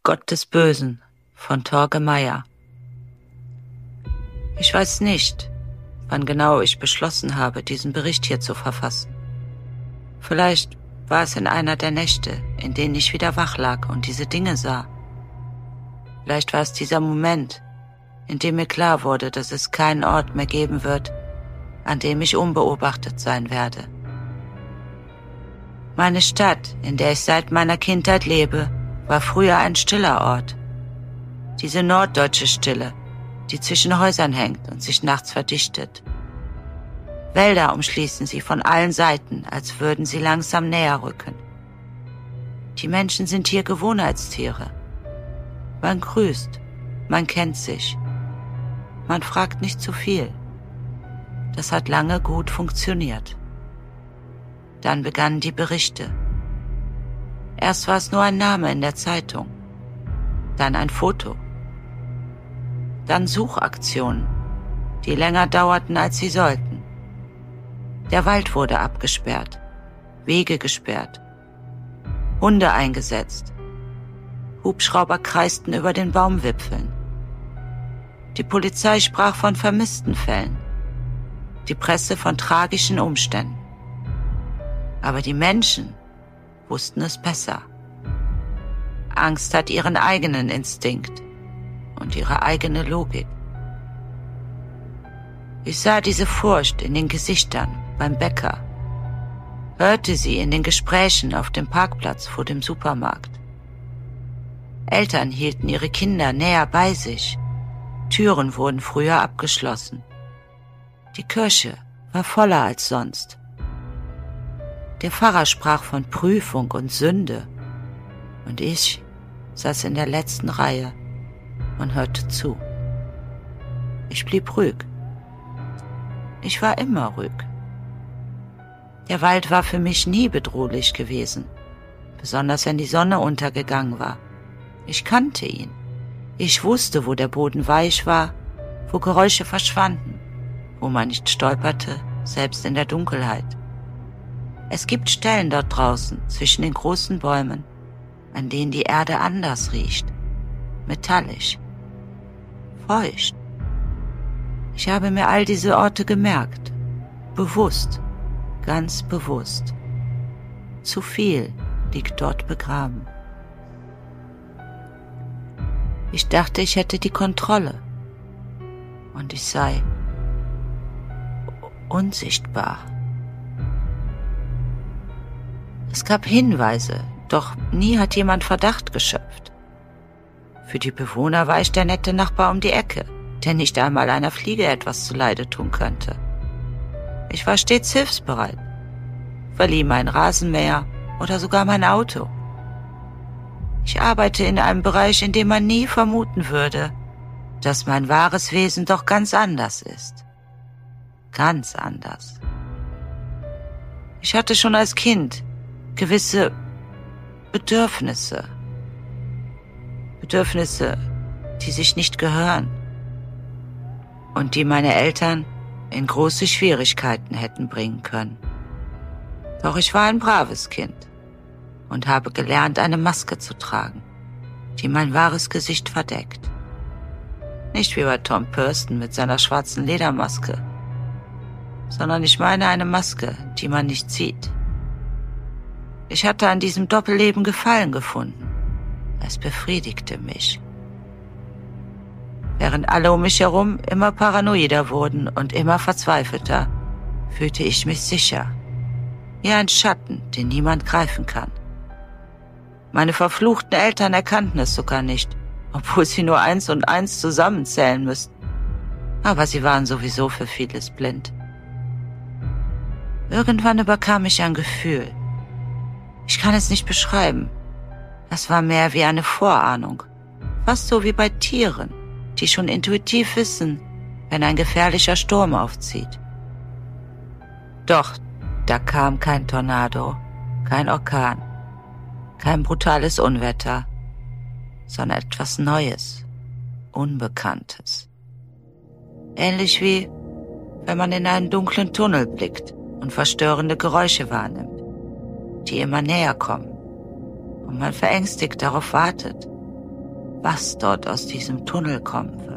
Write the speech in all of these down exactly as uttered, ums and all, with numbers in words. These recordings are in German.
Gott des Bösen von Torge Meyer. Ich weiß nicht, wann genau ich beschlossen habe, diesen Bericht hier zu verfassen. Vielleicht war es in einer der Nächte, in denen ich wieder wach lag und diese Dinge sah. Vielleicht war es dieser Moment, in dem mir klar wurde, dass es keinen Ort mehr geben wird, an dem ich unbeobachtet sein werde. Meine Stadt, in der ich seit meiner Kindheit lebe, war früher ein stiller Ort. Diese norddeutsche Stille, die zwischen Häusern hängt und sich nachts verdichtet. Wälder umschließen sie von allen Seiten, als würden sie langsam näher rücken. Die Menschen sind hier Gewohnheitstiere. Man grüßt, man kennt sich. Man fragt nicht zu viel. Das hat lange gut funktioniert. Dann begannen die Berichte. Erst war es nur ein Name in der Zeitung, dann ein Foto, dann Suchaktionen, die länger dauerten, als sie sollten. Der Wald wurde abgesperrt, Wege gesperrt, Hunde eingesetzt, Hubschrauber kreisten über den Baumwipfeln. Die Polizei sprach von vermissten Fällen, die Presse von tragischen Umständen. Aber die Menschen wussten es besser. Angst hat ihren eigenen Instinkt und ihre eigene Logik. Ich sah diese Furcht in den Gesichtern beim Bäcker, hörte sie in den Gesprächen auf dem Parkplatz vor dem Supermarkt. Eltern hielten ihre Kinder näher bei sich, Türen wurden früher abgeschlossen. Die Kirche war voller als sonst. Der Pfarrer sprach von Prüfung und Sünde, und ich saß in der letzten Reihe und hörte zu. Ich blieb ruhig. Ich war immer ruhig. Der Wald war für mich nie bedrohlich gewesen, besonders wenn die Sonne untergegangen war. Ich kannte ihn. Ich wusste, wo der Boden weich war, wo Geräusche verschwanden, wo man nicht stolperte, selbst in der Dunkelheit. Es gibt Stellen dort draußen, zwischen den großen Bäumen, an denen die Erde anders riecht, metallisch, feucht. Ich habe mir all diese Orte gemerkt, bewusst, ganz bewusst. Zu viel liegt dort begraben. Ich dachte, ich hätte die Kontrolle und ich sei unsichtbar. Es gab Hinweise, doch nie hat jemand Verdacht geschöpft. Für die Bewohner war ich der nette Nachbar um die Ecke, der nicht einmal einer Fliege etwas zuleide tun könnte. Ich war stets hilfsbereit, verlieh mein Rasenmäher oder sogar mein Auto. Ich arbeite in einem Bereich, in dem man nie vermuten würde, dass mein wahres Wesen doch ganz anders ist. Ganz anders. Ich hatte schon als Kind gewisse Bedürfnisse. Bedürfnisse, die sich nicht gehören und die meine Eltern in große Schwierigkeiten hätten bringen können. Doch ich war ein braves Kind und habe gelernt, eine Maske zu tragen, die mein wahres Gesicht verdeckt. Nicht wie bei Tom Thurston mit seiner schwarzen Ledermaske, sondern ich meine eine Maske, die man nicht sieht. Ich hatte an diesem Doppelleben Gefallen gefunden. Es befriedigte mich. Während alle um mich herum immer paranoider wurden und immer verzweifelter, fühlte ich mich sicher. Wie ein Schatten, den niemand greifen kann. Meine verfluchten Eltern erkannten es sogar nicht, obwohl sie nur eins und eins zusammenzählen müssten. Aber sie waren sowieso für vieles blind. Irgendwann überkam mich ein Gefühl. Ich kann es nicht beschreiben. Es war mehr wie eine Vorahnung. Fast so wie bei Tieren, die schon intuitiv wissen, wenn ein gefährlicher Sturm aufzieht. Doch da kam kein Tornado, kein Orkan, kein brutales Unwetter, sondern etwas Neues, Unbekanntes. Ähnlich wie, wenn man in einen dunklen Tunnel blickt und verstörende Geräusche wahrnimmt, die immer näher kommen und man verängstigt darauf wartet, was dort aus diesem Tunnel kommen wird.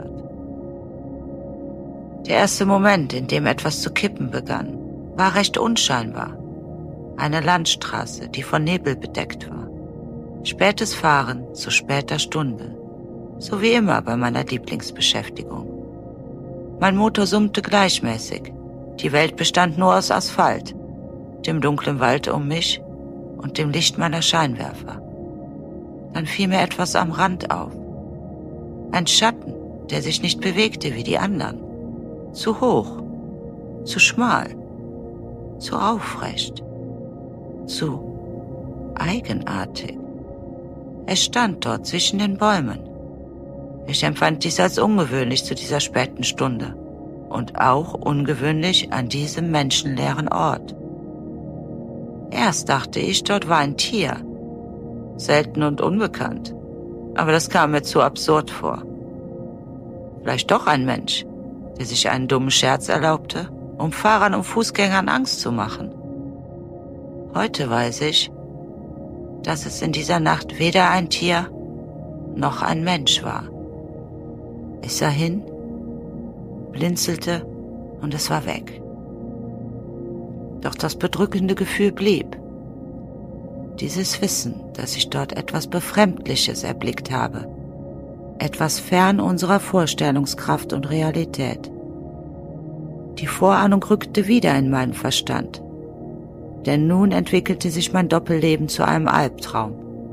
Der erste Moment, in dem etwas zu kippen begann, war recht unscheinbar. Eine Landstraße, die von Nebel bedeckt war. Spätes Fahren zu später Stunde, so wie immer bei meiner Lieblingsbeschäftigung. Mein Motor summte gleichmäßig. Die Welt bestand nur aus Asphalt, dem dunklen Wald um mich und dem Licht meiner Scheinwerfer. Dann fiel mir etwas am Rand auf. Ein Schatten, der sich nicht bewegte wie die anderen. Zu hoch, zu schmal, zu aufrecht, zu eigenartig. Er stand dort zwischen den Bäumen. Ich empfand dies als ungewöhnlich zu dieser späten Stunde und auch ungewöhnlich an diesem menschenleeren Ort. Erst dachte ich, dort war ein Tier, selten und unbekannt, aber das kam mir zu absurd vor. Vielleicht doch ein Mensch, der sich einen dummen Scherz erlaubte, um Fahrern und Fußgängern Angst zu machen. Heute weiß ich, dass es in dieser Nacht weder ein Tier noch ein Mensch war. Ich sah hin, blinzelte und es war weg. Doch das bedrückende Gefühl blieb. Dieses Wissen, dass ich dort etwas Befremdliches erblickt habe. Etwas fern unserer Vorstellungskraft und Realität. Die Vorahnung rückte wieder in meinen Verstand. Denn nun entwickelte sich mein Doppelleben zu einem Albtraum.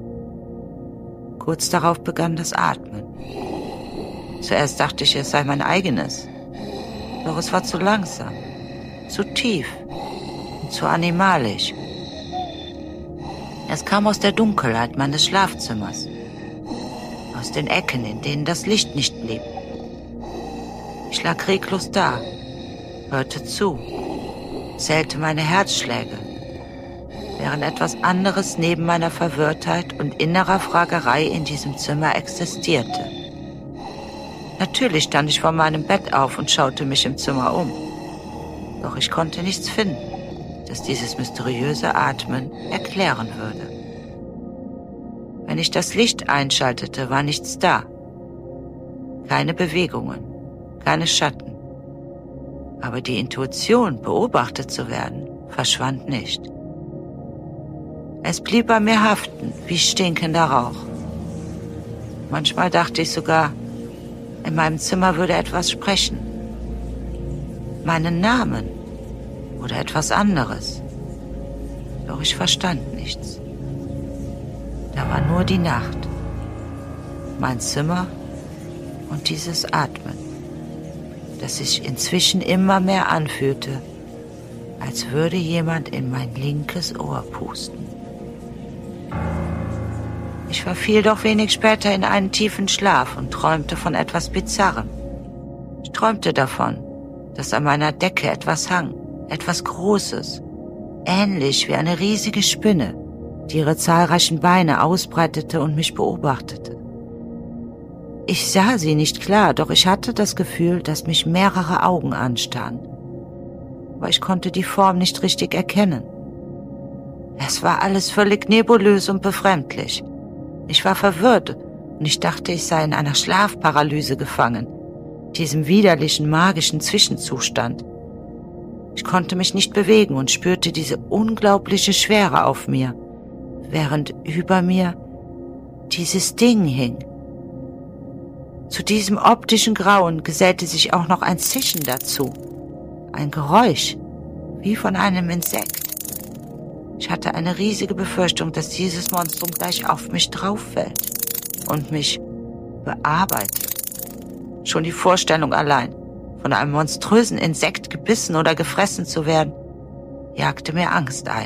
Kurz darauf begann das Atmen. Zuerst dachte ich, es sei mein eigenes. Doch es war zu langsam, zu tief und zu animalisch. Es kam aus der Dunkelheit meines Schlafzimmers, aus den Ecken, in denen das Licht nicht blieb. Ich lag reglos da, hörte zu, zählte meine Herzschläge, während etwas anderes neben meiner Verwirrtheit und innerer Fragerei in diesem Zimmer existierte. Natürlich stand ich vor meinem Bett auf und schaute mich im Zimmer um. Doch ich konnte nichts finden, das dieses mysteriöse Atmen erklären würde. Wenn ich das Licht einschaltete, war nichts da. Keine Bewegungen, keine Schatten. Aber die Intuition, beobachtet zu werden, verschwand nicht. Es blieb bei mir haften, wie stinkender Rauch. Manchmal dachte ich sogar, in meinem Zimmer würde etwas sprechen. Meinen Namen oder etwas anderes. Doch ich verstand nichts. Da war nur die Nacht, mein Zimmer und dieses Atmen, das sich inzwischen immer mehr anfühlte, als würde jemand in mein linkes Ohr pusten. Ich verfiel doch wenig später in einen tiefen Schlaf und träumte von etwas Bizarrem. Ich träumte davon, dass an meiner Decke etwas hang, etwas Großes, ähnlich wie eine riesige Spinne, die ihre zahlreichen Beine ausbreitete und mich beobachtete. Ich sah sie nicht klar, doch ich hatte das Gefühl, dass mich mehrere Augen anstarren. Aber ich konnte die Form nicht richtig erkennen. Es war alles völlig nebulös und befremdlich. Ich war verwirrt und ich dachte, ich sei in einer Schlafparalyse gefangen, diesem widerlichen, magischen Zwischenzustand. Ich konnte mich nicht bewegen und spürte diese unglaubliche Schwere auf mir, während über mir dieses Ding hing. Zu diesem optischen Grauen gesellte sich auch noch ein Zischen dazu, ein Geräusch, wie von einem Insekt. Ich hatte eine riesige Befürchtung, dass dieses Monstrum gleich auf mich drauffällt und mich bearbeitet. Schon die Vorstellung allein, von einem monströsen Insekt gebissen oder gefressen zu werden, jagte mir Angst ein.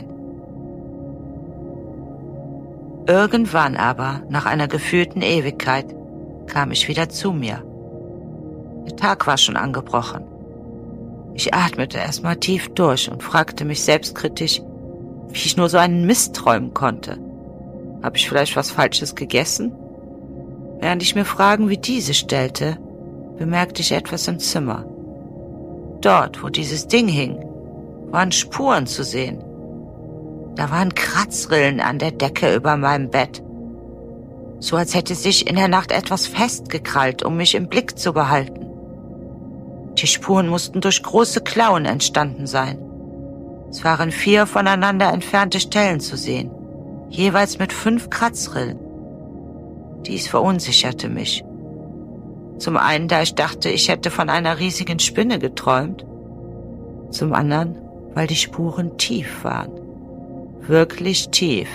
Irgendwann aber, nach einer gefühlten Ewigkeit, kam ich wieder zu mir. Der Tag war schon angebrochen. Ich atmete erstmal tief durch und fragte mich selbstkritisch, wie ich nur so einen Mist träumen konnte. Habe ich vielleicht was Falsches gegessen? Während ich mir Fragen wie diese stellte, bemerkte ich etwas im Zimmer. Dort, wo dieses Ding hing, waren Spuren zu sehen. Da waren Kratzrillen an der Decke über meinem Bett. so als hätte sich in der Nacht etwas festgekrallt, um mich im Blick zu behalten. Die Spuren mussten durch große Klauen entstanden sein. Es waren vier voneinander entfernte Stellen zu sehen, jeweils mit fünf Kratzrillen. Dies verunsicherte mich. Zum einen, da ich dachte, ich hätte von einer riesigen Spinne geträumt. Zum anderen, weil die Spuren tief waren. Wirklich tief.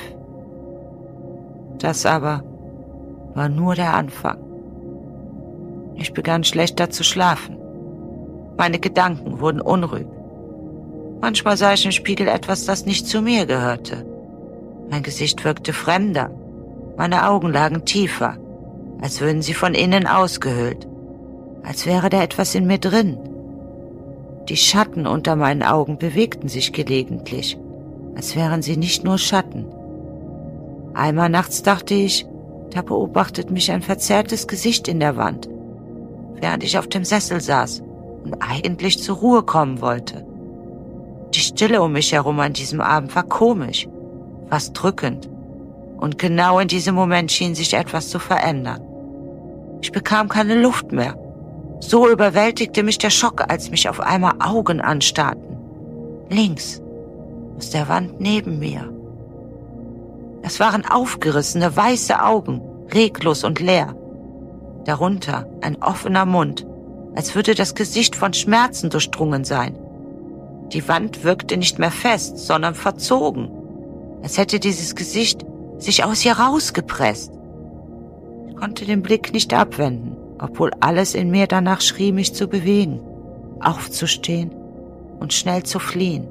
Das aber war nur der Anfang. Ich begann schlechter zu schlafen. Meine Gedanken wurden unruhig. Manchmal sah ich im Spiegel etwas, das nicht zu mir gehörte. Mein Gesicht wirkte fremder. Meine Augen lagen tiefer, als würden sie von innen ausgehöhlt. Als wäre da etwas in mir drin. Die Schatten unter meinen Augen bewegten sich gelegentlich, als wären sie nicht nur Schatten. Einmal nachts dachte ich, da beobachtet mich ein verzerrtes Gesicht in der Wand, während ich auf dem Sessel saß und eigentlich zur Ruhe kommen wollte. Die Stille um mich herum an diesem Abend war komisch, fast drückend. Und genau in diesem Moment schien sich etwas zu verändern. Ich bekam keine Luft mehr. So überwältigte mich der Schock, als mich auf einmal Augen anstarrten. Links, aus der Wand neben mir. Es waren aufgerissene, weiße Augen, reglos und leer. Darunter ein offener Mund, als würde das Gesicht von Schmerzen durchdrungen sein. Die Wand wirkte nicht mehr fest, sondern verzogen, als hätte dieses Gesicht sich aus ihr rausgepresst. Ich konnte den Blick nicht abwenden, obwohl alles in mir danach schrie, mich zu bewegen, aufzustehen und schnell zu fliehen.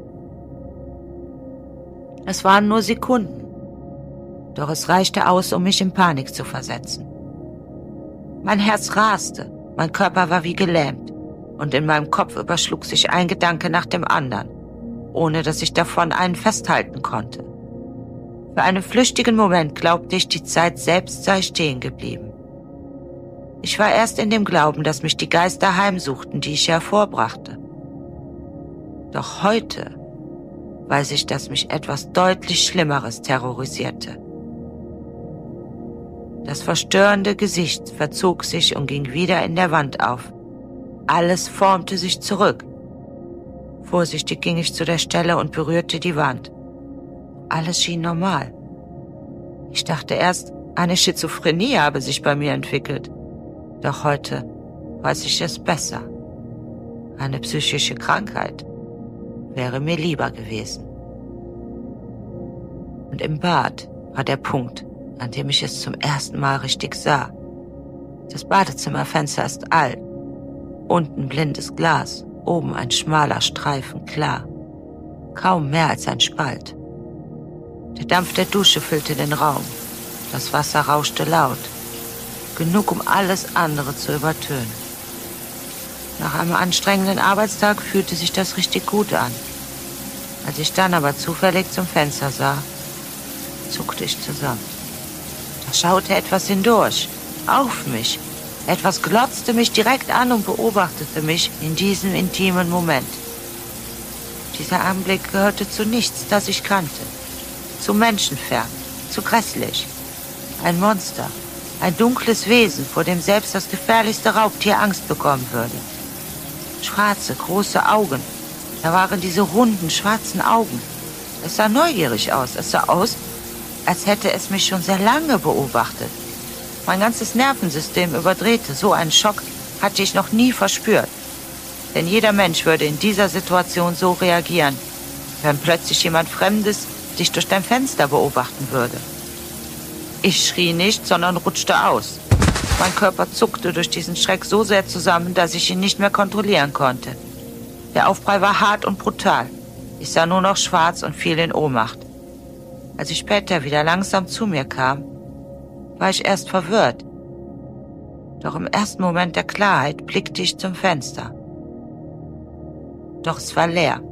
Es waren nur Sekunden, doch es reichte aus, um mich in Panik zu versetzen. Mein Herz raste, mein Körper war wie gelähmt und in meinem Kopf überschlug sich ein Gedanke nach dem anderen, ohne dass ich davon einen festhalten konnte. Für einen flüchtigen Moment glaubte ich, die Zeit selbst sei stehen geblieben. Ich war erst in dem Glauben, dass mich die Geister heimsuchten, die ich hervorbrachte. Doch heute weiß ich, dass mich etwas deutlich Schlimmeres terrorisierte. Das verstörende Gesicht verzog sich und ging wieder in der Wand auf. Alles formte sich zurück. Vorsichtig ging ich zu der Stelle und berührte die Wand. Alles schien normal. Ich dachte erst, eine Schizophrenie habe sich bei mir entwickelt. Doch heute weiß ich es besser. Eine psychische Krankheit wäre mir lieber gewesen. Und im Bad war der Punkt, an dem ich es zum ersten Mal richtig sah. Das Badezimmerfenster ist alt. Unten blindes Glas, oben ein schmaler Streifen klar. Kaum mehr als ein Spalt. Der Dampf der Dusche füllte den Raum. Das Wasser rauschte laut. Genug, um alles andere zu übertönen. Nach einem anstrengenden Arbeitstag fühlte sich das richtig gut an. Als ich dann aber zufällig zum Fenster sah, zuckte ich zusammen. Da schaute etwas hindurch, auf mich. Etwas glotzte mich direkt an und beobachtete mich in diesem intimen Moment. Dieser Anblick gehörte zu nichts, das ich kannte. Zu menschenfern, zu grässlich. Ein Monster, ein dunkles Wesen, vor dem selbst das gefährlichste Raubtier Angst bekommen würde. Schwarze, große Augen. Da waren diese runden, schwarzen Augen. Es sah neugierig aus. Es sah aus, als hätte es mich schon sehr lange beobachtet. Mein ganzes Nervensystem überdrehte. So einen Schock hatte ich noch nie verspürt. Denn jeder Mensch würde in dieser Situation so reagieren, wenn plötzlich jemand Fremdes dich durch dein Fenster beobachten würde. Ich schrie nicht, sondern rutschte aus. Mein Körper zuckte durch diesen Schreck so sehr zusammen, dass ich ihn nicht mehr kontrollieren konnte. Der Aufprall war hart und brutal. Ich sah nur noch schwarz und fiel in Ohnmacht. Als ich später wieder langsam zu mir kam, war ich erst verwirrt. Doch im ersten Moment der Klarheit blickte ich zum Fenster. Doch es war leer.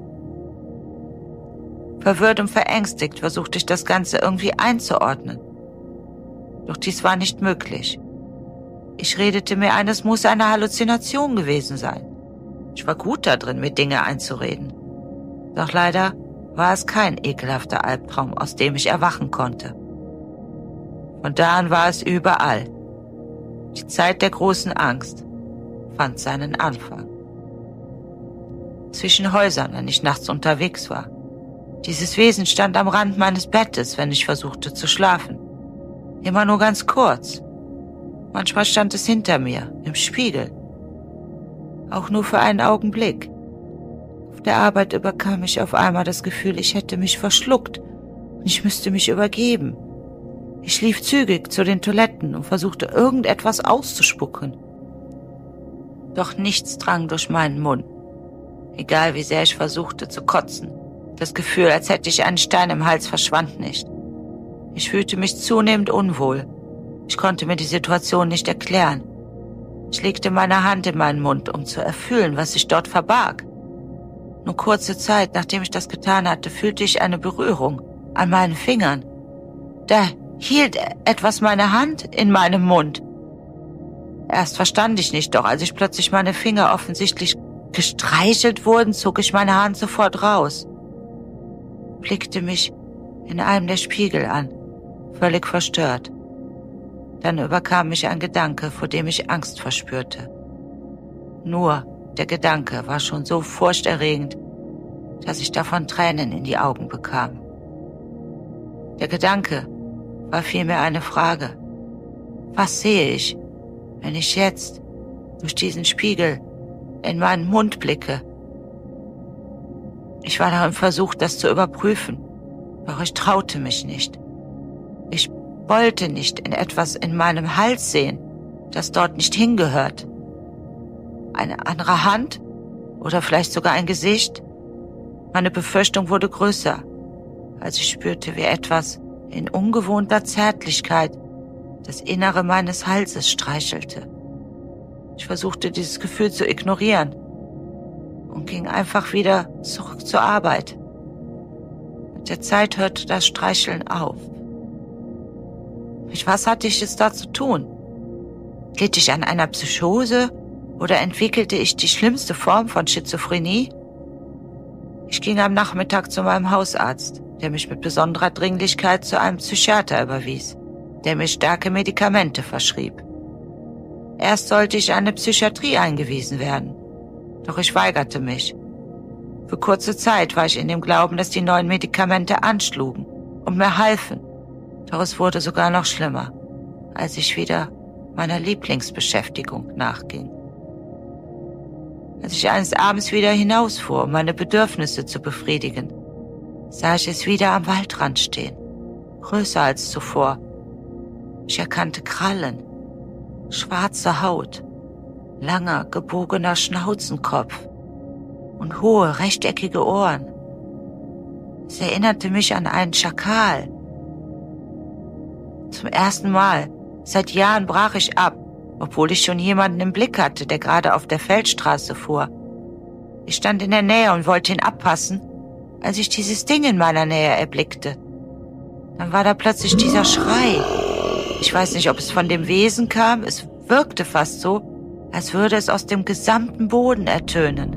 Verwirrt und verängstigt versuchte ich das Ganze irgendwie einzuordnen. Doch dies war nicht möglich. Ich redete mir ein, es muss eine Halluzination gewesen sein. Ich war gut da drin, mir Dinge einzureden. Doch leider war es kein ekelhafter Albtraum, aus dem ich erwachen konnte. Von da an war es überall. Die Zeit der großen Angst fand seinen Anfang. Zwischen Häusern, wenn ich nachts unterwegs war. Dieses Wesen stand am Rand meines Bettes, wenn ich versuchte zu schlafen. Immer nur ganz kurz. Manchmal stand es hinter mir, im Spiegel. Auch nur für einen Augenblick. Auf der Arbeit überkam ich auf einmal das Gefühl, ich hätte mich verschluckt und ich müsste mich übergeben. Ich lief zügig zu den Toiletten und versuchte irgendetwas auszuspucken. Doch nichts drang durch meinen Mund. Egal wie sehr ich versuchte zu kotzen. Das Gefühl, als hätte ich einen Stein im Hals, verschwand nicht. Ich fühlte mich zunehmend unwohl. Ich konnte mir die Situation nicht erklären. Ich legte meine Hand in meinen Mund, um zu erfühlen, was sich dort verbarg. Nur kurze Zeit, nachdem ich das getan hatte, fühlte ich eine Berührung an meinen Fingern. Da hielt etwas meine Hand in meinem Mund. Erst verstand ich nicht, doch als ich plötzlich meine Finger offensichtlich gestreichelt wurden, zog ich meine Hand sofort raus, blickte mich in einem der Spiegel an, völlig verstört. Dann überkam mich ein Gedanke, vor dem ich Angst verspürte. Nur der Gedanke war schon so furchterregend, dass ich davon Tränen in die Augen bekam. Der Gedanke war vielmehr eine Frage. Was sehe ich, wenn ich jetzt durch diesen Spiegel in meinen Mund blicke? Ich war darin versucht, das zu überprüfen, doch ich traute mich nicht. Ich wollte nicht in etwas in meinem Hals sehen, das dort nicht hingehört. Eine andere Hand oder vielleicht sogar ein Gesicht? Meine Befürchtung wurde größer, als ich spürte, wie etwas in ungewohnter Zärtlichkeit das Innere meines Halses streichelte. Ich versuchte, dieses Gefühl zu ignorieren und ging einfach wieder zurück zur Arbeit. Mit der Zeit hörte das Streicheln auf. Mit was hatte ich es da zu tun? Litt ich an einer Psychose oder entwickelte ich die schlimmste Form von Schizophrenie? Ich ging am Nachmittag zu meinem Hausarzt, der mich mit besonderer Dringlichkeit zu einem Psychiater überwies, der mir starke Medikamente verschrieb. Erst sollte ich in eine Psychiatrie eingewiesen werden, doch ich weigerte mich. Für kurze Zeit war ich in dem Glauben, dass die neuen Medikamente anschlugen und mir halfen. Doch es wurde sogar noch schlimmer, als ich wieder meiner Lieblingsbeschäftigung nachging. Als ich eines Abends wieder hinausfuhr, um meine Bedürfnisse zu befriedigen, sah ich es wieder am Waldrand stehen, größer als zuvor. Ich erkannte Krallen, schwarze Haut, langer, gebogener Schnauzenkopf und hohe, rechteckige Ohren. Es erinnerte mich an einen Schakal. Zum ersten Mal seit Jahren brach ich ab, obwohl ich schon jemanden im Blick hatte, der gerade auf der Feldstraße fuhr. Ich stand in der Nähe und wollte ihn abpassen, als ich dieses Ding in meiner Nähe erblickte. Dann war da plötzlich dieser Schrei. Ich weiß nicht, ob es von dem Wesen kam, es wirkte fast so, als würde es aus dem gesamten Boden ertönen.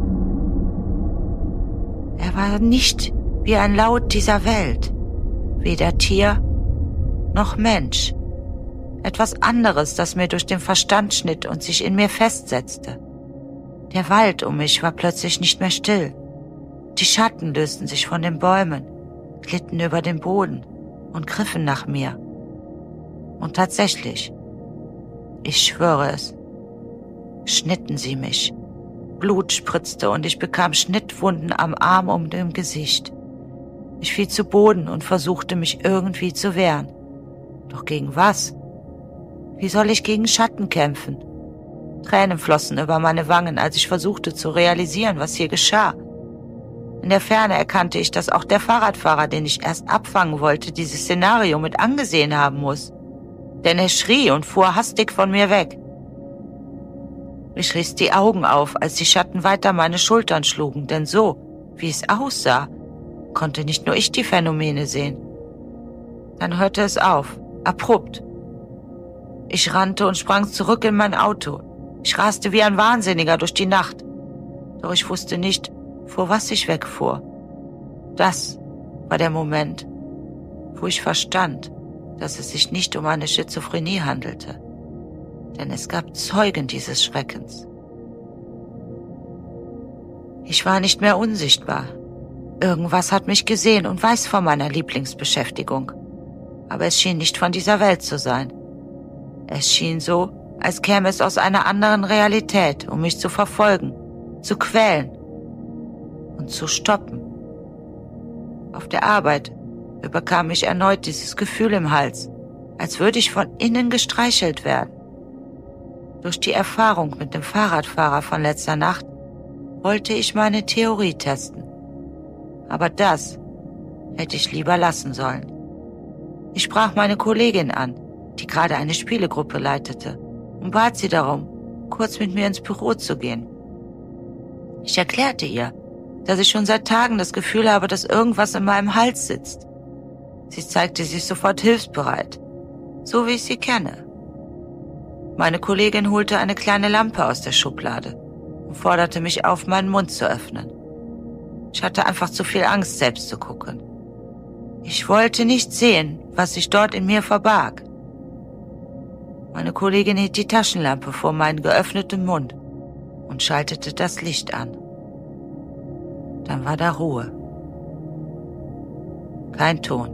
Er war nicht wie ein Laut dieser Welt, weder Tier noch Mensch. Etwas anderes, das mir durch den Verstand schnitt und sich in mir festsetzte. Der Wald um mich war plötzlich nicht mehr still. Die Schatten lösten sich von den Bäumen, glitten über den Boden und griffen nach mir. Und tatsächlich, ich schwöre es, schnitten sie mich. Blut spritzte und ich bekam Schnittwunden am Arm und im Gesicht. Ich fiel zu Boden und versuchte mich irgendwie zu wehren. Doch gegen was? Wie soll ich gegen Schatten kämpfen? Tränen flossen über meine Wangen, als ich versuchte zu realisieren, was hier geschah. In der Ferne erkannte ich, dass auch der Fahrradfahrer, den ich erst abfangen wollte, dieses Szenario mit angesehen haben muss. Denn er schrie und fuhr hastig von mir weg. Ich riss die Augen auf, als die Schatten weiter meine Schultern schlugen, denn so, wie es aussah, konnte nicht nur ich die Phänomene sehen. Dann hörte es auf, abrupt. Ich rannte und sprang zurück in mein Auto. Ich raste wie ein Wahnsinniger durch die Nacht. Doch ich wusste nicht, vor was ich wegfuhr. Das war der Moment, wo ich verstand, dass es sich nicht um eine Schizophrenie handelte, denn es gab Zeugen dieses Schreckens. Ich war nicht mehr unsichtbar. Irgendwas hat mich gesehen und weiß von meiner Lieblingsbeschäftigung. Aber es schien nicht von dieser Welt zu sein. Es schien so, als käme es aus einer anderen Realität, um mich zu verfolgen, zu quälen und zu stoppen. Auf der Arbeit überkam mich erneut dieses Gefühl im Hals, als würde ich von innen gestreichelt werden. Durch die Erfahrung mit dem Fahrradfahrer von letzter Nacht wollte ich meine Theorie testen. Aber das hätte ich lieber lassen sollen. Ich sprach meine Kollegin an, die gerade eine Spielegruppe leitete, und bat sie darum, kurz mit mir ins Büro zu gehen. Ich erklärte ihr, dass ich schon seit Tagen das Gefühl habe, dass irgendwas in meinem Hals sitzt. Sie zeigte sich sofort hilfsbereit, so wie ich sie kenne. Meine Kollegin holte eine kleine Lampe aus der Schublade und forderte mich auf, meinen Mund zu öffnen. Ich hatte einfach zu viel Angst, selbst zu gucken. Ich wollte nicht sehen, was sich dort in mir verbarg. Meine Kollegin hielt die Taschenlampe vor meinen geöffneten Mund und schaltete das Licht an. Dann war da Ruhe. Kein Ton.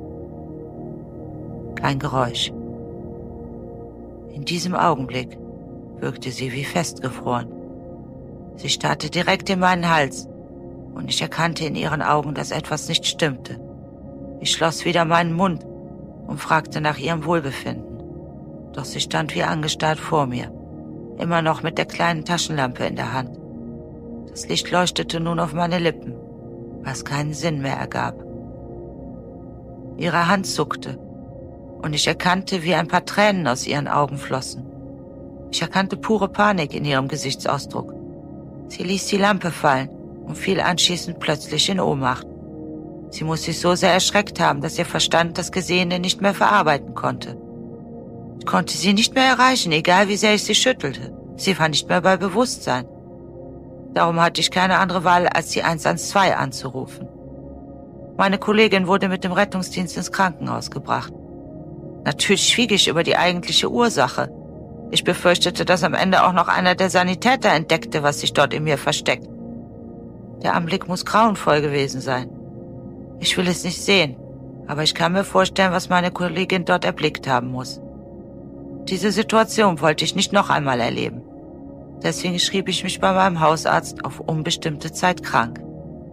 Kein Geräusch. In diesem Augenblick wirkte sie wie festgefroren. Sie starrte direkt in meinen Hals und ich erkannte in ihren Augen, dass etwas nicht stimmte. Ich schloss wieder meinen Mund und fragte nach ihrem Wohlbefinden. Doch sie stand wie angestarrt vor mir, immer noch mit der kleinen Taschenlampe in der Hand. Das Licht leuchtete nun auf meine Lippen, was keinen Sinn mehr ergab. Ihre Hand zuckte und ich erkannte, wie ein paar Tränen aus ihren Augen flossen. Ich erkannte pure Panik in ihrem Gesichtsausdruck. Sie ließ die Lampe fallen und fiel anschließend plötzlich in Ohnmacht. Sie muss sich so sehr erschreckt haben, dass ihr Verstand das Gesehene nicht mehr verarbeiten konnte. Ich konnte sie nicht mehr erreichen, egal wie sehr ich sie schüttelte. Sie war nicht mehr bei Bewusstsein. Darum hatte ich keine andere Wahl, als die eins eins zwei anzurufen. Meine Kollegin wurde mit dem Rettungsdienst ins Krankenhaus gebracht. Natürlich schwieg ich über die eigentliche Ursache. Ich befürchtete, dass am Ende auch noch einer der Sanitäter entdeckte, was sich dort in mir versteckt. Der Anblick muss grauenvoll gewesen sein. Ich will es nicht sehen, aber ich kann mir vorstellen, was meine Kollegin dort erblickt haben muss. Diese Situation wollte ich nicht noch einmal erleben. Deswegen schrieb ich mich bei meinem Hausarzt auf unbestimmte Zeit krank.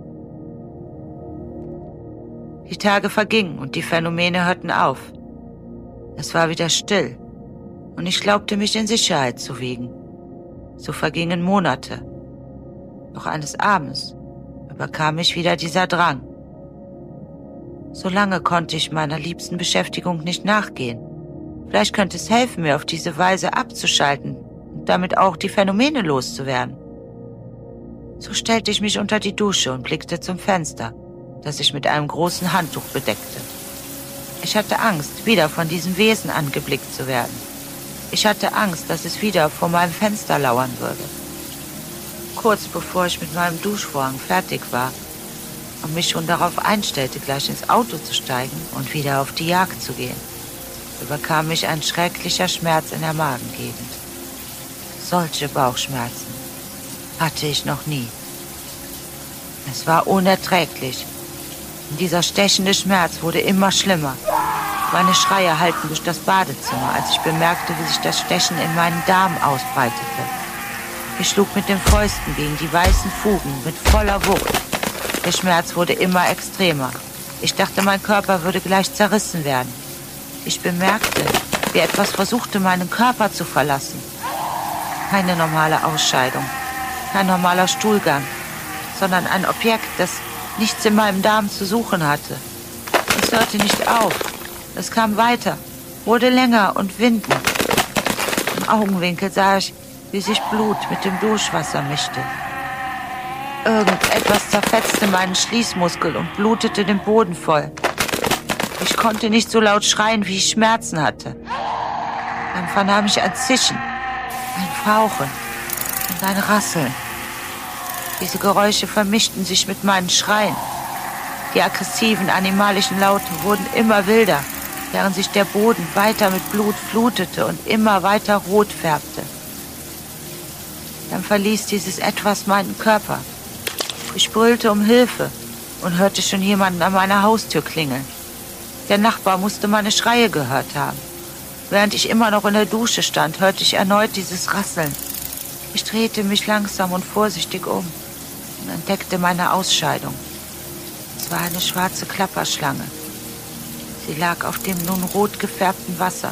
Die Tage vergingen und die Phänomene hörten auf. Es war wieder still und ich glaubte, mich in Sicherheit zu wiegen. So vergingen Monate. Doch eines Abends überkam mich wieder dieser Drang. So lange konnte ich meiner liebsten Beschäftigung nicht nachgehen. Vielleicht könnte es helfen, mir auf diese Weise abzuschalten und damit auch die Phänomene loszuwerden. So stellte ich mich unter die Dusche und blickte zum Fenster, das ich mit einem großen Handtuch bedeckte. Ich hatte Angst, wieder von diesem Wesen angeblickt zu werden. Ich hatte Angst, dass es wieder vor meinem Fenster lauern würde. Kurz bevor ich mit meinem Duschvorhang fertig war und mich schon darauf einstellte, gleich ins Auto zu steigen und wieder auf die Jagd zu gehen, überkam mich ein schrecklicher Schmerz in der Magengegend. Solche Bauchschmerzen hatte ich noch nie. Es war unerträglich. Und dieser stechende Schmerz wurde immer schlimmer. Meine Schreie hallten durch das Badezimmer, als ich bemerkte, wie sich das Stechen in meinen Darm ausbreitete. Ich schlug mit den Fäusten gegen die weißen Fugen mit voller Wucht. Der Schmerz wurde immer extremer. Ich dachte, mein Körper würde gleich zerrissen werden. Ich bemerkte, wie etwas versuchte, meinen Körper zu verlassen. Keine normale Ausscheidung, kein normaler Stuhlgang, sondern ein Objekt, das nichts in meinem Darm zu suchen hatte. Es hörte nicht auf. Es kam weiter, wurde länger und windend. Im Augenwinkel sah ich, wie sich Blut mit dem Duschwasser mischte. Irgendetwas zerfetzte meinen Schließmuskel und blutete den Boden voll. Ich konnte nicht so laut schreien, wie ich Schmerzen hatte. Dann vernahm ich ein Zischen, ein Fauchen und ein Rasseln. Diese Geräusche vermischten sich mit meinen Schreien. Die aggressiven, animalischen Laute wurden immer wilder. während sich der Boden weiter mit Blut flutete und immer weiter rot färbte. Dann verließ dieses Etwas meinen Körper. Ich brüllte um Hilfe und hörte schon jemanden an meiner Haustür klingeln. Der Nachbar musste meine Schreie gehört haben. Während ich immer noch in der Dusche stand, hörte ich erneut dieses Rasseln. Ich drehte mich langsam und vorsichtig um und entdeckte meine Ausscheidung. Es war eine schwarze Klapperschlange. Sie lag auf dem nun rot gefärbten Wasser.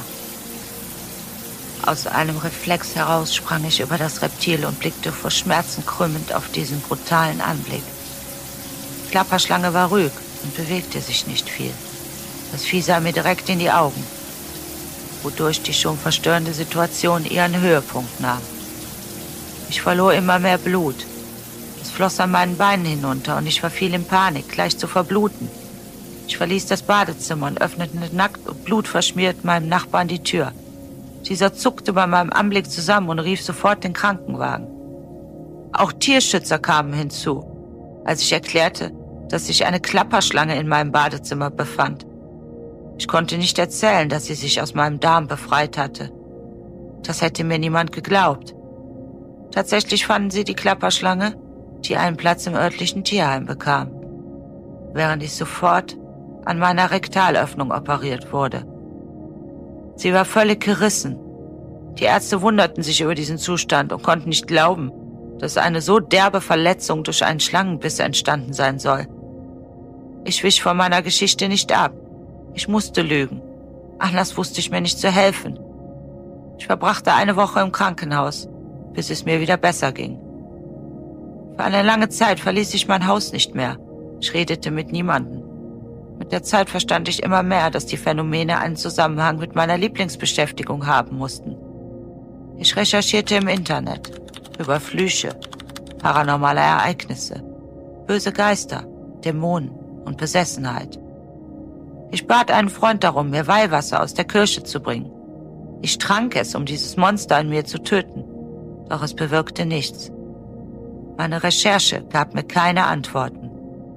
Aus einem Reflex heraus sprang ich über das Reptil und blickte vor Schmerzen krümmend auf diesen brutalen Anblick. Die Klapperschlange war ruhig und bewegte sich nicht viel. Das Vieh sah mir direkt in die Augen, wodurch die schon verstörende Situation ihren Höhepunkt nahm. Ich verlor immer mehr Blut. Es floss an meinen Beinen hinunter und ich verfiel in Panik, gleich zu verbluten. Ich verließ das Badezimmer und öffnete nackt und blutverschmiert meinem Nachbarn die Tür. Dieser zuckte bei meinem Anblick zusammen und rief sofort den Krankenwagen. Auch Tierschützer kamen hinzu, als ich erklärte, dass sich eine Klapperschlange in meinem Badezimmer befand. Ich konnte nicht erzählen, dass sie sich aus meinem Darm befreit hatte. Das hätte mir niemand geglaubt. Tatsächlich fanden sie die Klapperschlange, die einen Platz im örtlichen Tierheim bekam, während ich sofort an meiner Rektalöffnung operiert wurde. Sie war völlig gerissen. Die Ärzte wunderten sich über diesen Zustand und konnten nicht glauben, dass eine so derbe Verletzung durch einen Schlangenbiss entstanden sein soll. Ich wich von meiner Geschichte nicht ab. Ich musste lügen. Anders wusste ich mir nicht zu helfen. Ich verbrachte eine Woche im Krankenhaus, bis es mir wieder besser ging. Für eine lange Zeit verließ ich mein Haus nicht mehr. Ich redete mit niemandem. Mit der Zeit verstand ich immer mehr, dass die Phänomene einen Zusammenhang mit meiner Lieblingsbeschäftigung haben mussten. Ich recherchierte im Internet über Flüche, paranormale Ereignisse, böse Geister, Dämonen und Besessenheit. Ich bat einen Freund darum, mir Weihwasser aus der Kirche zu bringen. Ich trank es, um dieses Monster in mir zu töten, doch es bewirkte nichts. Meine Recherche gab mir keine Antworten.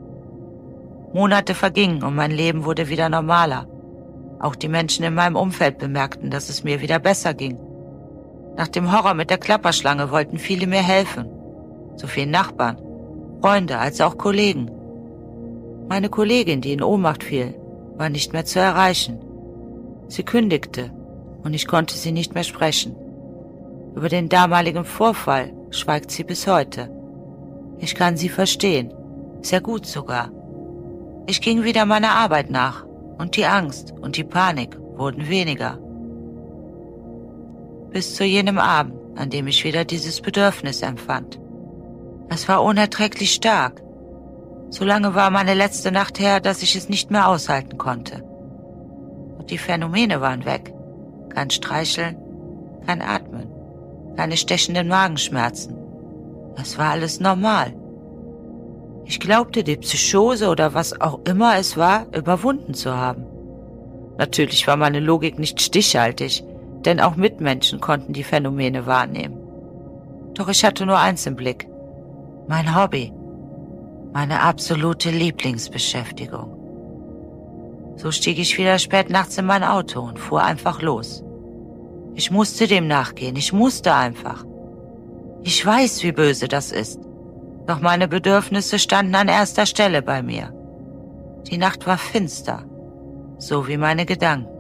Monate vergingen und mein Leben wurde wieder normaler. Auch die Menschen in meinem Umfeld bemerkten, dass es mir wieder besser ging. Nach dem Horror mit der Klapperschlange wollten viele mir helfen. Sowohl Nachbarn, Freunde als auch Kollegen. Meine Kollegin, die in Ohnmacht fiel, war nicht mehr zu erreichen. Sie kündigte und ich konnte sie nicht mehr sprechen. Über den damaligen Vorfall schweigt sie bis heute. Ich kann sie verstehen, sehr gut sogar. Ich ging wieder meiner Arbeit nach und die Angst und die Panik wurden weniger. Bis zu jenem Abend, an dem ich wieder dieses Bedürfnis empfand. Es war unerträglich stark. So lange war meine letzte Nacht her, dass ich es nicht mehr aushalten konnte. Und die Phänomene waren weg. Kein Streicheln, kein Atmen, keine stechenden Magenschmerzen. Es war alles normal. Ich glaubte, die Psychose oder was auch immer es war, überwunden zu haben. Natürlich war meine Logik nicht stichhaltig, denn auch Mitmenschen konnten die Phänomene wahrnehmen. Doch ich hatte nur eins im Blick: mein Hobby, meine absolute Lieblingsbeschäftigung. So stieg ich wieder spät nachts in mein Auto und fuhr einfach los. Ich musste dem nachgehen, ich musste einfach. Ich weiß, wie böse das ist. Doch meine Bedürfnisse standen an erster Stelle bei mir. Die Nacht war finster, so wie meine Gedanken.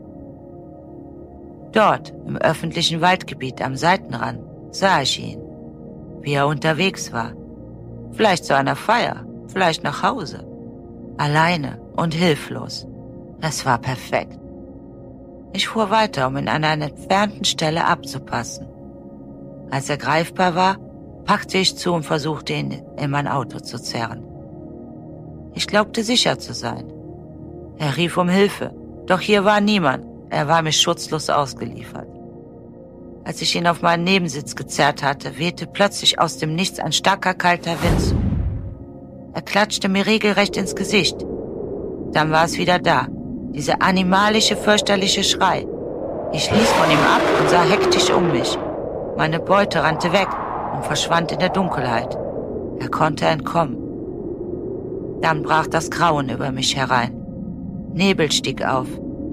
Dort, im öffentlichen Waldgebiet am Seitenrand, sah ich ihn, wie er unterwegs war. Vielleicht zu einer Feier, vielleicht nach Hause. Alleine und hilflos. Es war perfekt. Ich fuhr weiter, um ihn an einer entfernten Stelle abzupassen. Als er greifbar war, packte ich zu und versuchte, ihn in mein Auto zu zerren. Ich glaubte, sicher zu sein. Er rief um Hilfe, doch hier war niemand. Er war mir schutzlos ausgeliefert. Als ich ihn auf meinen Nebensitz gezerrt hatte, wehte plötzlich aus dem Nichts ein starker, kalter Wind zu. Er klatschte mir regelrecht ins Gesicht. Dann war es wieder da, dieser animalische, fürchterliche Schrei. Ich ließ von ihm ab und sah hektisch um mich. Meine Beute rannte weg und verschwand in der Dunkelheit. Er konnte entkommen. Dann brach das Grauen über mich herein. Nebel stieg auf.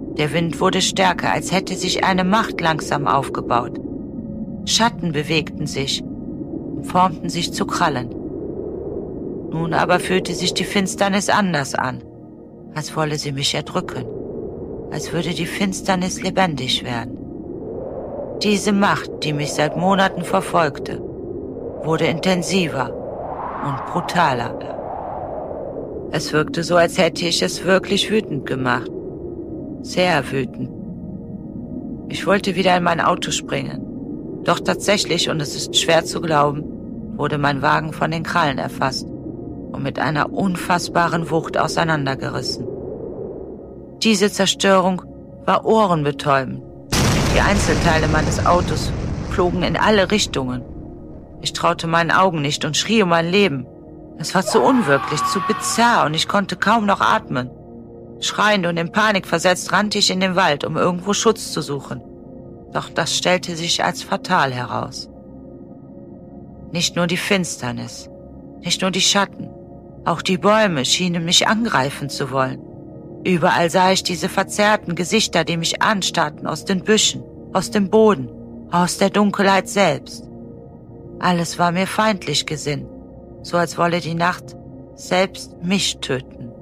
Der Wind wurde stärker, als hätte sich eine Macht langsam aufgebaut. Schatten bewegten sich und formten sich zu Krallen. Nun aber fühlte sich die Finsternis anders an, als wolle sie mich erdrücken, als würde die Finsternis lebendig werden. Diese Macht, die mich seit Monaten verfolgte, wurde intensiver und brutaler. Es wirkte so, als hätte ich es wirklich wütend gemacht. Sehr wütend. Ich wollte wieder in mein Auto springen. Doch tatsächlich, und es ist schwer zu glauben, wurde mein Wagen von den Krallen erfasst und mit einer unfassbaren Wucht auseinandergerissen. Diese Zerstörung war ohrenbetäubend. Die Einzelteile meines Autos flogen in alle Richtungen. Ich traute meinen Augen nicht und schrie um mein Leben. Es war zu unwirklich, zu bizarr und ich konnte kaum noch atmen. Schreiend und in Panik versetzt rannte ich in den Wald, um irgendwo Schutz zu suchen. Doch das stellte sich als fatal heraus. Nicht nur die Finsternis, nicht nur die Schatten, auch die Bäume schienen mich angreifen zu wollen. Überall sah ich diese verzerrten Gesichter, die mich anstarrten aus den Büschen, aus dem Boden, aus der Dunkelheit selbst. Alles war mir feindlich gesinnt, so als wolle die Nacht selbst mich töten.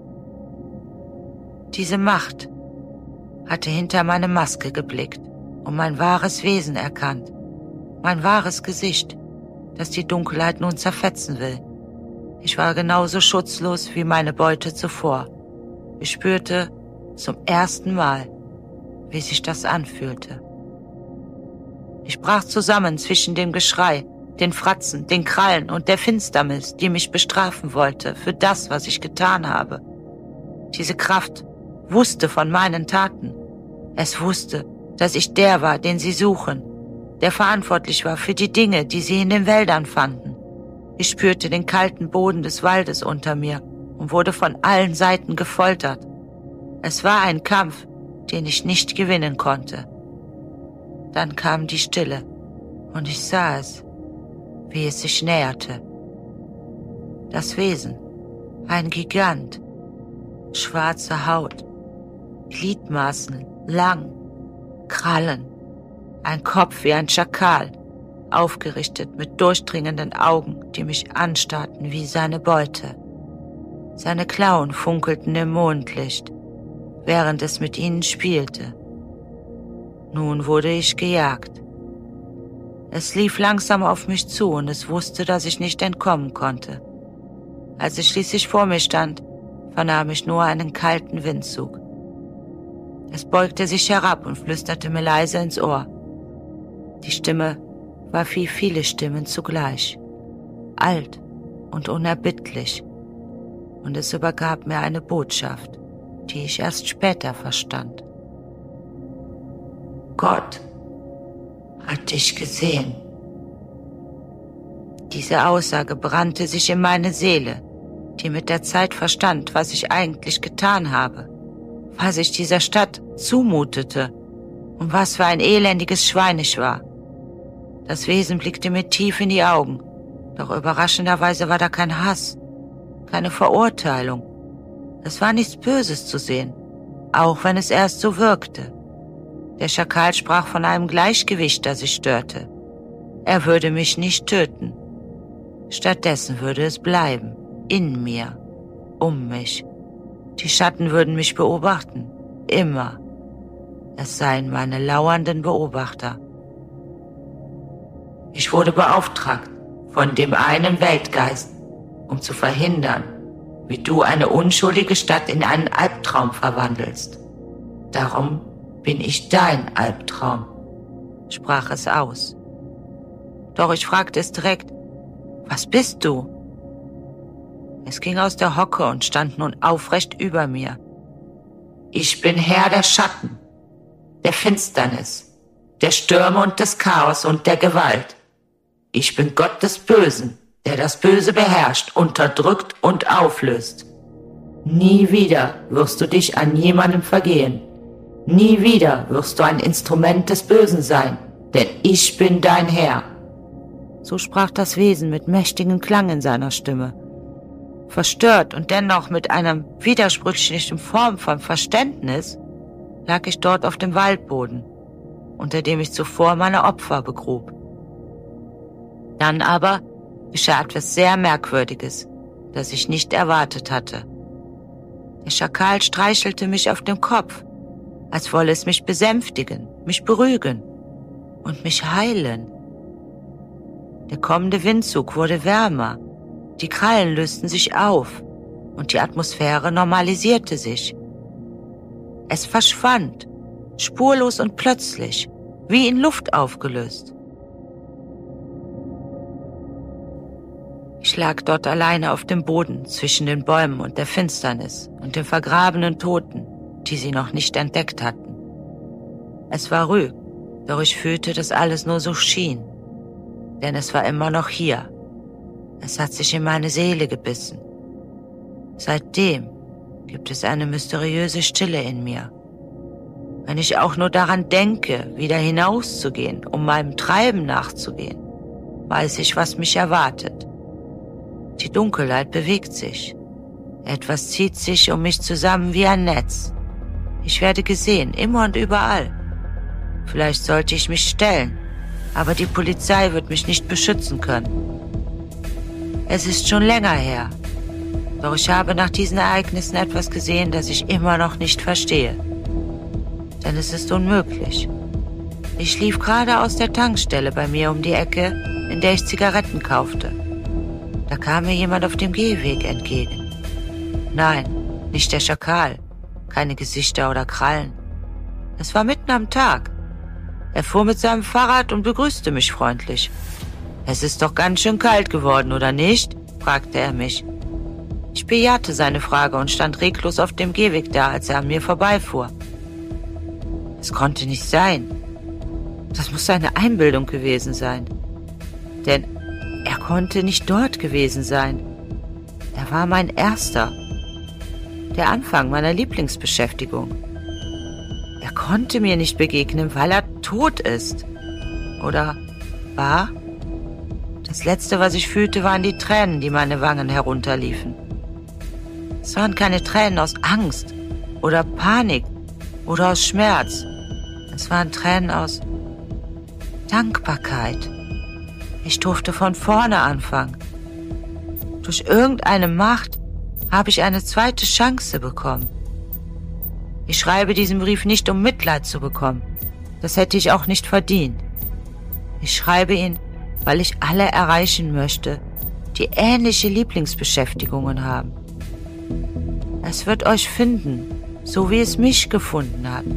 Diese Macht hatte hinter meine Maske geblickt und mein wahres Wesen erkannt, mein wahres Gesicht, das die Dunkelheit nun zerfetzen will. Ich war genauso schutzlos wie meine Beute zuvor. Ich spürte zum ersten Mal, wie sich das anfühlte. Ich brach zusammen zwischen dem Geschrei, den Fratzen, den Krallen und der Finsternis, die mich bestrafen wollte für das, was ich getan habe. Diese Kraft wusste von meinen Taten. Es wusste, dass ich der war, den sie suchen, der verantwortlich war für die Dinge, die sie in den Wäldern fanden. Ich spürte den kalten Boden des Waldes unter mir und wurde von allen Seiten gefoltert. Es war ein Kampf, den ich nicht gewinnen konnte. Dann kam die Stille und ich sah es, wie es sich näherte. Das Wesen, ein Gigant, schwarze Haut, Gliedmaßen, lang, Krallen, ein Kopf wie ein Schakal, aufgerichtet mit durchdringenden Augen, die mich anstarrten wie seine Beute. Seine Klauen funkelten im Mondlicht, während es mit ihnen spielte. Nun wurde ich gejagt. Es lief langsam auf mich zu und es wusste, dass ich nicht entkommen konnte. Als es schließlich vor mir stand, vernahm ich nur einen kalten Windzug. Es beugte sich herab und flüsterte mir leise ins Ohr. Die Stimme war wie viele Stimmen zugleich, alt und unerbittlich, und es übergab mir eine Botschaft, die ich erst später verstand. Gott hat dich gesehen. Diese Aussage brannte sich in meine Seele, die mit der Zeit verstand, was ich eigentlich getan habe, was ich dieser Stadt zumutete und was für ein elendiges Schwein ich war. Das Wesen blickte mir tief in die Augen, doch überraschenderweise war da kein Hass, keine Verurteilung. Es war nichts Böses zu sehen, auch wenn es erst so wirkte. Der Schakal sprach von einem Gleichgewicht, das ich störte. Er würde mich nicht töten. Stattdessen würde es bleiben, in mir, um mich. Die Schatten würden mich beobachten, immer. Es seien meine lauernden Beobachter. Ich wurde beauftragt von dem einen Weltgeist, um zu verhindern, wie du eine unschuldige Stadt in einen Albtraum verwandelst. Darum bin ich dein Albtraum, sprach es aus. Doch ich fragte es direkt, was bist du? Es ging aus der Hocke und stand nun aufrecht über mir. Ich bin Herr der Schatten, der Finsternis, der Stürme und des Chaos und der Gewalt. Ich bin Gott des Bösen, der das Böse beherrscht, unterdrückt und auflöst. Nie wieder wirst du dich an jemandem vergehen. Nie wieder wirst du ein Instrument des Bösen sein, denn ich bin dein Herr. So sprach das Wesen mit mächtigem Klang in seiner Stimme. Verstört und dennoch mit einer widersprüchlichen Form von Verständnis, lag ich dort auf dem Waldboden, unter dem ich zuvor meine Opfer begrub. Dann aber geschah etwas sehr Merkwürdiges, das ich nicht erwartet hatte. Der Schakal streichelte mich auf dem Kopf, als wolle es mich besänftigen, mich beruhigen und mich heilen. Der kommende Windzug wurde wärmer, die Krallen lösten sich auf und die Atmosphäre normalisierte sich. Es verschwand, spurlos und plötzlich, wie in Luft aufgelöst. Ich lag dort alleine auf dem Boden zwischen den Bäumen und der Finsternis und den vergrabenen Toten, die sie noch nicht entdeckt hatten. Es war ruhig, doch ich fühlte, dass alles nur so schien, denn es war immer noch hier. Es hat sich in meine Seele gebissen. Seitdem gibt es eine mysteriöse Stille in mir. Wenn ich auch nur daran denke, wieder hinauszugehen, um meinem Treiben nachzugehen, weiß ich, was mich erwartet. Die Dunkelheit bewegt sich. Etwas zieht sich um mich zusammen wie ein Netz. Ich werde gesehen, immer und überall. Vielleicht sollte ich mich stellen, aber die Polizei wird mich nicht beschützen können. Es ist schon länger her, doch ich habe nach diesen Ereignissen etwas gesehen, das ich immer noch nicht verstehe. Denn es ist unmöglich. Ich lief gerade aus der Tankstelle bei mir um die Ecke, in der ich Zigaretten kaufte. Da kam mir jemand auf dem Gehweg entgegen. Nein, nicht der Schakal, keine Gesichter oder Krallen. Es war mitten am Tag. Er fuhr mit seinem Fahrrad und begrüßte mich freundlich. »Es ist doch ganz schön kalt geworden, oder nicht?« fragte er mich. Ich bejahte seine Frage und stand reglos auf dem Gehweg da, als er an mir vorbeifuhr. Es konnte nicht sein. Das muss eine Einbildung gewesen sein. Denn er konnte nicht dort gewesen sein. Er war mein Erster. Der Anfang meiner Lieblingsbeschäftigung. Er konnte mir nicht begegnen, weil er tot ist. Oder war? Das Letzte, was ich fühlte, waren die Tränen, die meine Wangen herunterliefen. Es waren keine Tränen aus Angst oder Panik oder aus Schmerz. Es waren Tränen aus Dankbarkeit. Ich durfte von vorne anfangen. Durch irgendeine Macht habe ich eine zweite Chance bekommen. Ich schreibe diesen Brief nicht, um Mitleid zu bekommen. Das hätte ich auch nicht verdient. Ich schreibe ihn, weil ich alle erreichen möchte, die ähnliche Lieblingsbeschäftigungen haben. Es wird euch finden, so wie es mich gefunden hat.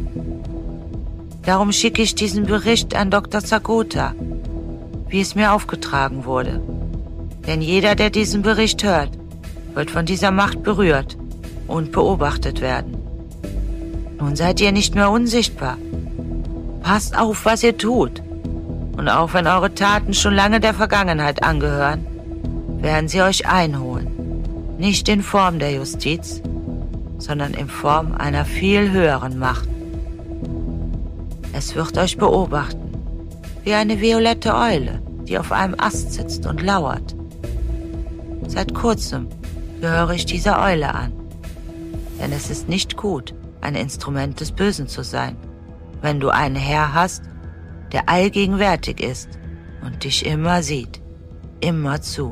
Darum schicke ich diesen Bericht an Doktor Zagota, wie es mir aufgetragen wurde. Denn jeder, der diesen Bericht hört, wird von dieser Macht berührt und beobachtet werden. Nun seid ihr nicht mehr unsichtbar. Passt auf, was ihr tut. Und auch wenn eure Taten schon lange der Vergangenheit angehören, werden sie euch einholen. Nicht in Form der Justiz, sondern in Form einer viel höheren Macht. Es wird euch beobachten, wie eine violette Eule, die auf einem Ast sitzt und lauert. Seit kurzem gehöre ich dieser Eule an, denn es ist nicht gut, ein Instrument des Bösen zu sein, wenn du einen Herr hast, der allgegenwärtig ist und dich immer sieht, immer zu.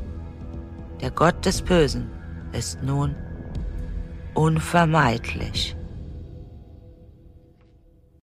Der Gott des Bösen ist nun unvermeidlich.